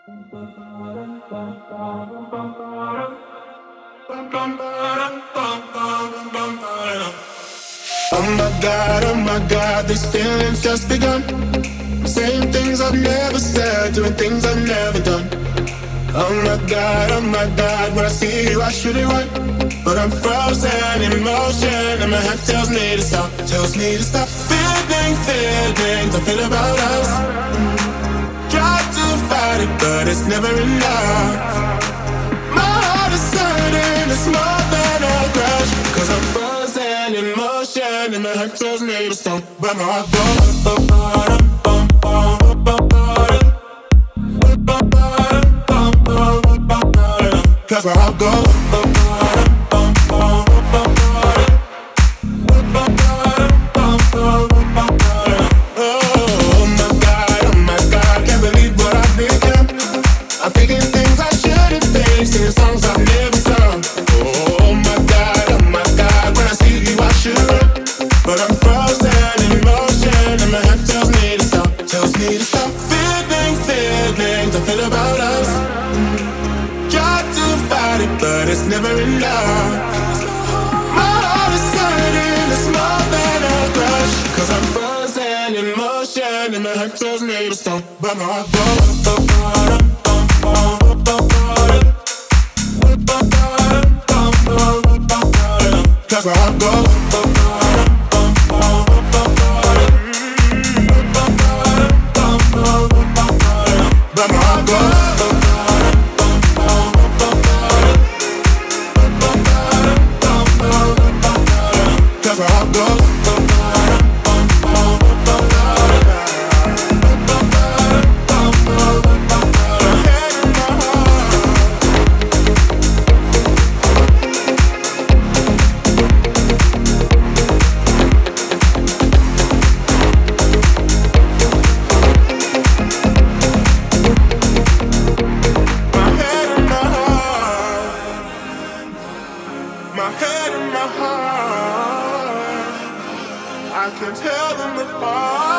Oh my God, these feelings just begun. I'm saying things I've never said, doing things I've never done. Oh my God, when I see you I should it right, but I'm frozen in motion and my head tells me to stop, tells me to stop. Feelings I feel about us. Try to fight it, but it's never enough. My heart is hurting, it's more than a crush, 'cause I'm frozen in motion and my head tells me to stop, but my heart goes. Cause my heart goes. Oh my God, can't believe what I've become. I'm thinking things I shouldn't think, singing songs I've never sung. Oh my God, when I see you I should run, but I'm frozen in motion and my head tells me to stop, tells me to stop. Feelings I feel about us. Try to fight it, but it's never enough. My heart is hurting, it's more than a crush, 'cause I'm frozen in motion and my head tells me to stop, but my heart goes. Cause my heart goes. But my heart goes. Cause my heart goes. My head and my heart, I can tell them apart.